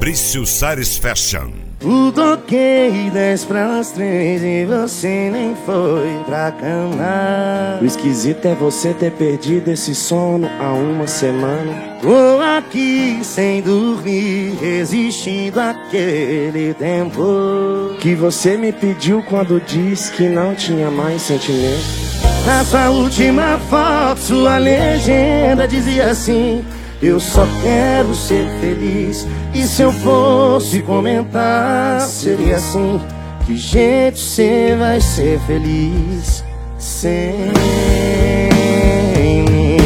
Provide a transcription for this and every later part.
Fabrício Sares Fashion. Toquei 2:50 e você nem foi pra cama. O esquisito é você ter perdido esse sono há uma semana. Tô aqui sem dormir, resistindo àquele tempo que você me pediu quando disse que não tinha mais sentimento. Na sua última foto, sua legenda dizia assim: eu só quero ser feliz. E se eu fosse comentar, seria assim: que jeito você vai ser feliz sem mim?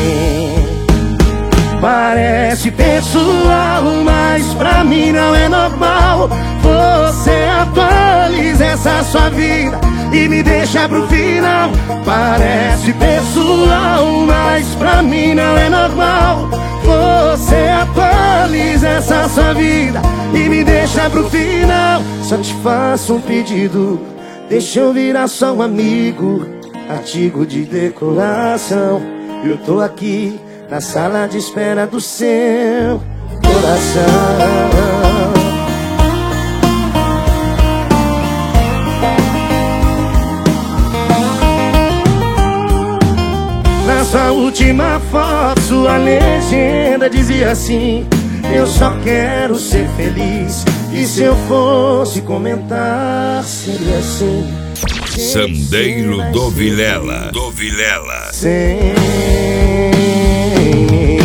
Parece pessoal, mas pra mim não é normal. Você atualiza essa sua vida e me deixa pro final. Parece pessoal, mas pra mim não é normal. Você atualiza essa sua vida e me deixa pro final. Só te faço um pedido, deixa eu virar só um amigo, artigo de decoração. Eu tô aqui na sala de espera do seu coração. Na sua última foto, sua legenda dizia assim: eu só quero ser feliz. E se eu fosse comentar, seria assim: Sandeiro do Vilela. sem mim.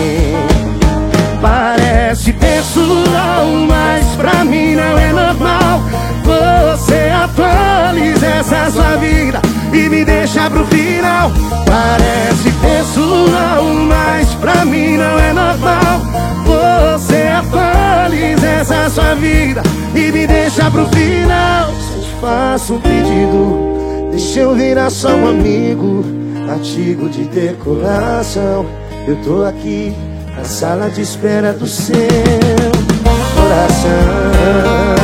Parece pessoal, mas pra mim não é normal. Você atualiza essa sua vida e me deixa pro final. Parece pessoal, mas pra mim não é normal. Você atualiza essa sua vida e me deixa pro final. Se eu te faço um pedido, deixa eu virar só um amigo, artigo de decoração. Eu tô aqui na sala de espera do seu coração.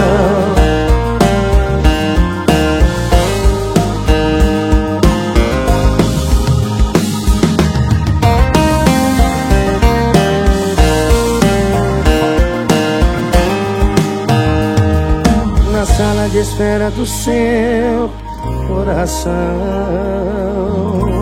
Na sala de espera do seu coração.